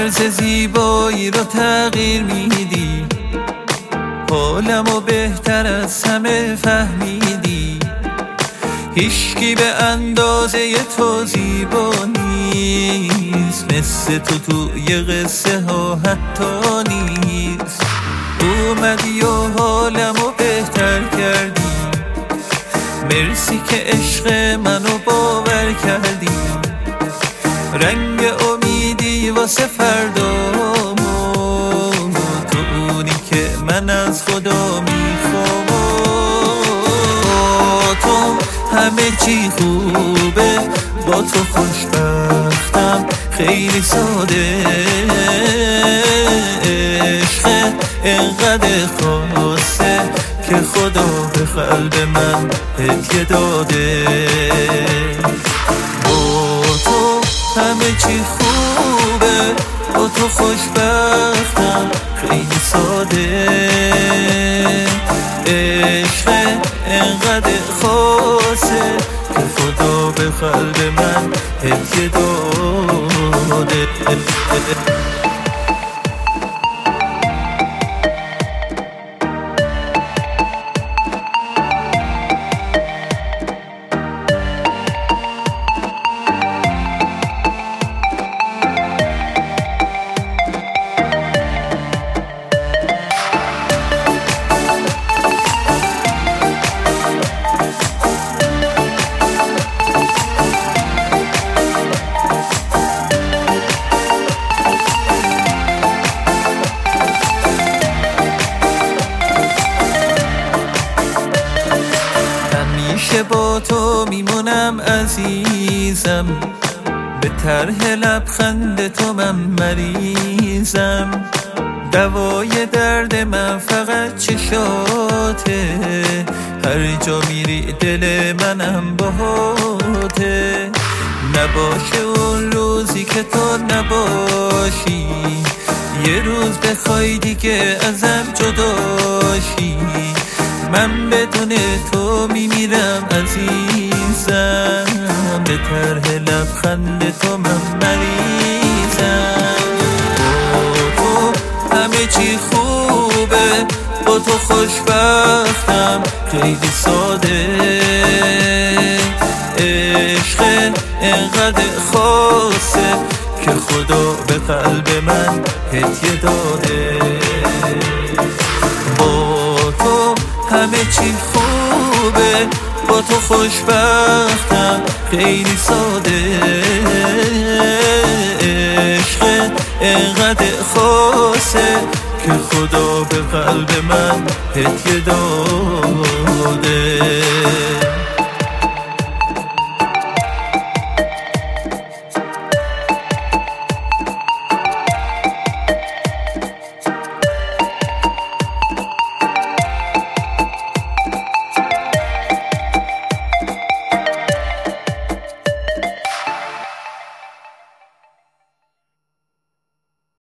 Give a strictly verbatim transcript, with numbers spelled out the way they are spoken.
طرز زیبایی رو تغییر میدی، حالمو بهتر از همه فهمیدی. هیچکی به اندازه تو زیبا نیست، مثل تو توی قصه ها حتی نیست. اومدی و حالمو بهتر کردی، مرسی که عشق منو باور کردی. رنگ امیدی واسه فردامو، تو اونی که من از خدا میخوام. تو همه چی خوبه، با تو خوشبختم، خیلی ساده. عشق انقدر خاصه که خدا به قلب من هدیه داده. با تو همه چی خوبه، با تو خوشبختم، خیلی ساده. عشق انقدر خاصه که خدا به قلب من هدیه داده. همیشه با تو میمونم عزیزم، به طرح لبخند تو من مریضم. دوای درد من فقط چشاته، هر جا میری دل منم باهاته. نباشه اون روزی که تو نباشی، یه روز بخوای دیگه ازم جداشی. من بدون تو میمیرم عزیزم، به طرح لبخند تو من مریضم. با تو همه چی خوبه، با تو خوشبختم، خیلی ساده. عشق انقدر خاصه که خدا به قلب من هدیه داده. با تو همه چی خوبه، با تو خوشبختم، خیلی ساده. عشق انقدر خاصه که خدا به قلب من هدیه داده.